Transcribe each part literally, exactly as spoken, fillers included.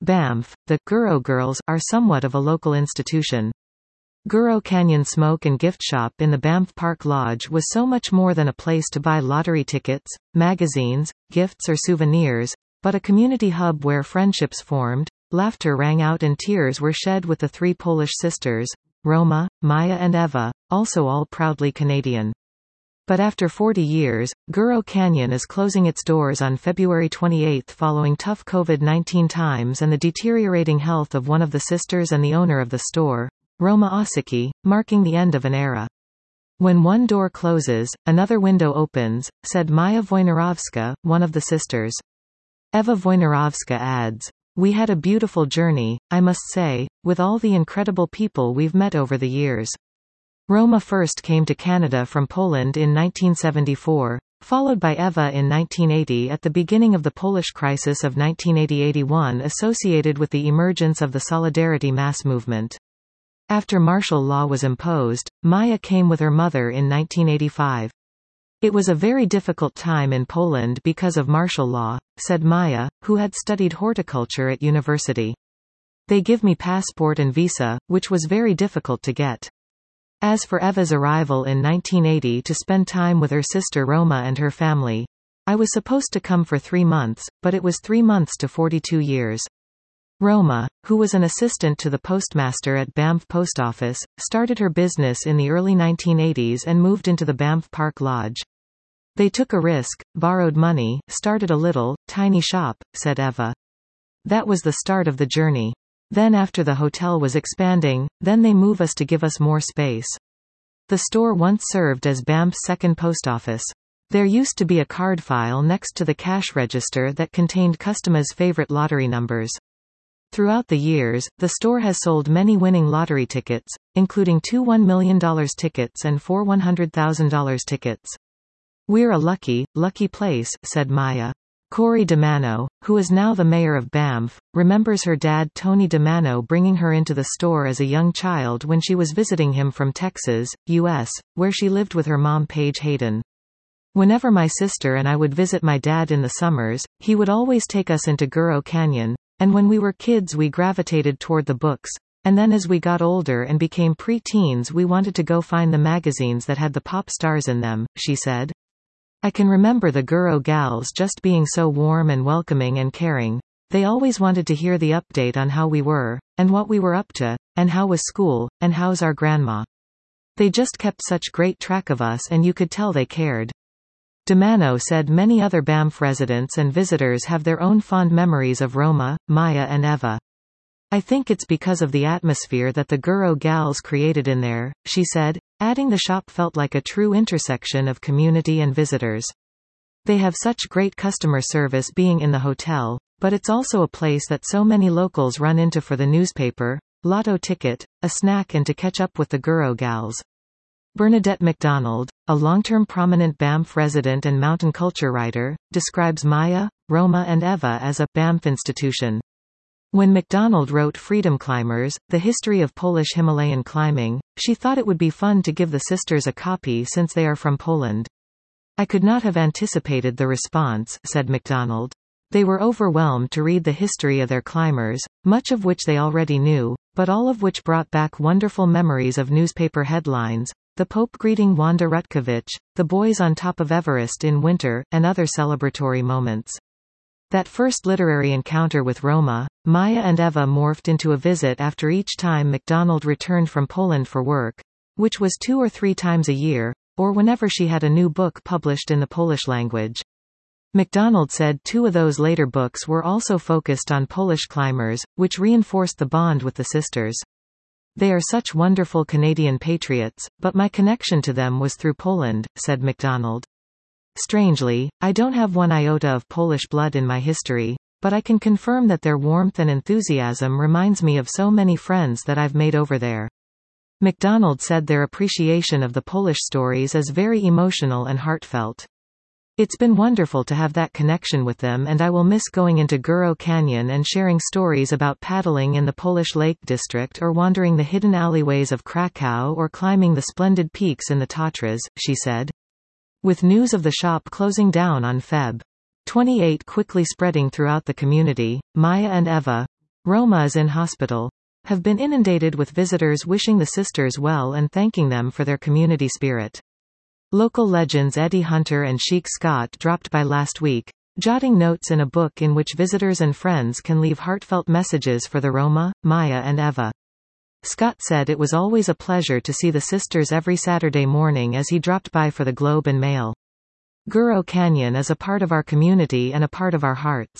Banff, the Guro Girls are somewhat of a local institution. Guro Canyon Smoke and Gift Shop in the Banff Park Lodge was so much more than a place to buy lottery tickets, magazines, gifts or souvenirs, but a community hub where friendships formed, laughter rang out and tears were shed with the three Polish sisters, Roma, Maya and Eva, also all proudly Canadian. But after forty years, Guro Canyon is closing its doors on February twenty-eighth following tough COVID nineteen times and the deteriorating health of one of the sisters and the owner of the store, Roma Osicki, marking the end of an era. When one door closes, another window opens, said Maya Wojnarowska, one of the sisters. Eva Wojnarowska adds, "We had a beautiful journey, I must say, with all the incredible people we've met over the years." Roma first came to Canada from Poland in nineteen seventy-four, followed by Eva in nineteen eighty at the beginning of the Polish crisis of nineteen eighty to eighty-one associated with the emergence of the Solidarity mass movement. After martial law was imposed, Maya came with her mother in nineteen eighty-five. "It was a very difficult time in Poland because of martial law," said Maya, who had studied horticulture at university. "They give me passport and visa, which was very difficult to get." As for Eva's arrival in nineteen eighty to spend time with her sister Roma and her family, "I was supposed to come for three months, but it was three months to forty-two years. Roma, who was an assistant to the postmaster at Banff Post Office, started her business in the early nineteen eighties and moved into the Banff Park Lodge. "They took a risk, borrowed money, started a little, tiny shop," said Eva. "That was the start of the journey. Then after the hotel was expanding, then they move us to give us more space. The store once served as Banff's second post office. There used to be a card file next to the cash register that contained customers' favorite lottery numbers. Throughout the years, the store has sold many winning lottery tickets, including two one million dollar tickets and four one hundred thousand dollar tickets. We're a lucky, lucky place," said Maya. Corey DeMano, who is now the mayor of Banff, remembers her dad Tony DeMano bringing her into the store as a young child when she was visiting him from Texas, U S, where she lived with her mom Paige Hayden. "Whenever my sister and I would visit my dad in the summers, he would always take us into Guro Canyon, and when we were kids we gravitated toward the books, and then as we got older and became pre-teens we wanted to go find the magazines that had the pop stars in them," she said. "I can remember the Guro gals just being so warm and welcoming and caring. They always wanted to hear the update on how we were, and what we were up to, and how was school, and how's our grandma. They just kept such great track of us and you could tell they cared." DeMano said many other Banff residents and visitors have their own fond memories of Roma, Maya and Eva. "I think it's because of the atmosphere that the Guro gals created in there," she said, adding the shop felt like a true intersection of community and visitors. "They have such great customer service being in the hotel, but it's also a place that so many locals run into for the newspaper, lotto ticket, a snack and to catch up with the Guro gals." Bernadette MacDonald, a long-term prominent Banff resident and mountain culture writer, describes Maya, Roma and Eva as a Banff institution. When MacDonald wrote Freedom Climbers, The History of Polish Himalayan Climbing, she thought it would be fun to give the sisters a copy since they are from Poland. "I could not have anticipated the response," said MacDonald. "They were overwhelmed to read the history of their climbers, much of which they already knew, but all of which brought back wonderful memories of newspaper headlines, the Pope greeting Wanda Rutkiewicz, the boys on top of Everest in winter, and other celebratory moments." That first literary encounter with Roma, Maya and Eva morphed into a visit after each time MacDonald returned from Poland for work, which was two or three times a year, or whenever she had a new book published in the Polish language. MacDonald said two of those later books were also focused on Polish climbers, which reinforced the bond with the sisters. "They are such wonderful Canadian patriots, but my connection to them was through Poland," said MacDonald. "Strangely, I don't have one iota of Polish blood in my history, but I can confirm that their warmth and enthusiasm reminds me of so many friends that I've made over there." MacDonald said their appreciation of the Polish stories is very emotional and heartfelt. "It's been wonderful to have that connection with them and I will miss going into Guro Canyon and sharing stories about paddling in the Polish Lake District or wandering the hidden alleyways of Krakow or climbing the splendid peaks in the Tatras," she said. With news of the shop closing down on February twenty-eighth quickly spreading throughout the community, Maya and Eva, Roma is in hospital. Have been inundated with visitors wishing the sisters well and thanking them for their community spirit. Local legends Eddie Hunter and Sheik Scott dropped by last week, jotting notes in a book in which visitors and friends can leave heartfelt messages for the Roma, Maya and Eva. Scott said it was always a pleasure to see the sisters every Saturday morning as he dropped by for the Globe and Mail. Guro Canyon is a part of our community and a part of our hearts.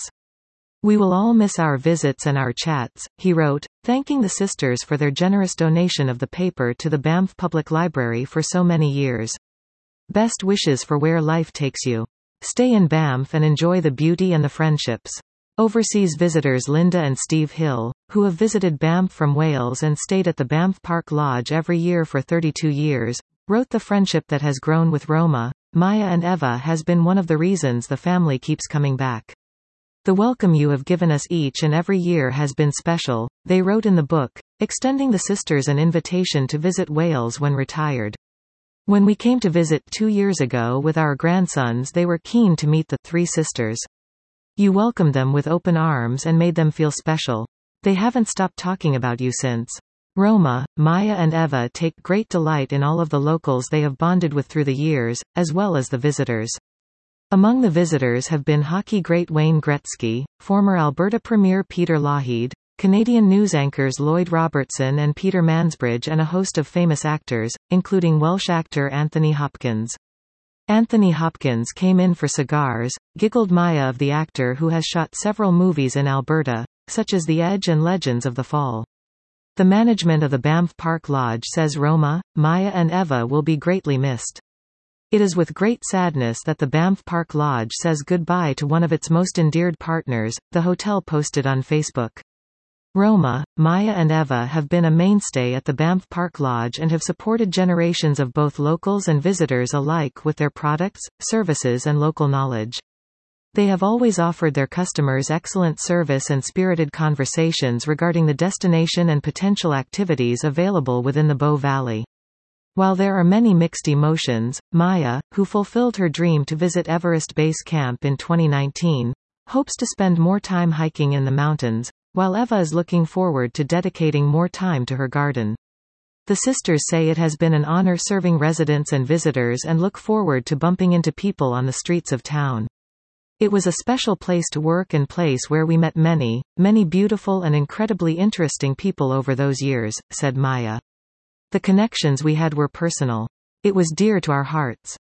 We will all miss our visits and our chats, he wrote, thanking the sisters for their generous donation of the paper to the Banff Public Library for so many years. Best wishes for where life takes you. Stay in Banff and enjoy the beauty and the friendships. Overseas visitors Linda and Steve Hill, who have visited Banff from Wales and stayed at the Banff Park Lodge every year for thirty-two years, wrote the friendship that has grown with Roma, Maya and Eva has been one of the reasons the family keeps coming back. The welcome you have given us each and every year has been special, they wrote in the book, extending the sisters an invitation to visit Wales when retired. When we came to visit two years ago with our grandsons, they were keen to meet the three sisters. You welcomed them with open arms and made them feel special. They haven't stopped talking about you since. Roma, Maya and Eva take great delight in all of the locals they have bonded with through the years, as well as the visitors. Among the visitors have been hockey great Wayne Gretzky, former Alberta Premier Peter Lougheed, Canadian news anchors Lloyd Robertson and Peter Mansbridge, and a host of famous actors, including Welsh actor Anthony Hopkins. Anthony Hopkins came in for cigars, giggled Maya of the actor who has shot several movies in Alberta, such as The Edge and Legends of the Fall. The management of the Banff Park Lodge says Roma, Maya and Eva will be greatly missed. It is with great sadness that the Banff Park Lodge says goodbye to one of its most endeared partners, the hotel posted on Facebook. Roma, Maya and Eva have been a mainstay at the Banff Park Lodge and have supported generations of both locals and visitors alike with their products, services and local knowledge. They have always offered their customers excellent service and spirited conversations regarding the destination and potential activities available within the Bow Valley. While there are many mixed emotions, Maya, who fulfilled her dream to visit Everest Base Camp in twenty nineteen, hopes to spend more time hiking in the mountains, while Eva is looking forward to dedicating more time to her garden. The sisters say it has been an honor serving residents and visitors and look forward to bumping into people on the streets of town. It was a special place to work and place where we met many, many beautiful and incredibly interesting people over those years, said Maya. The connections we had were personal. It was dear to our hearts.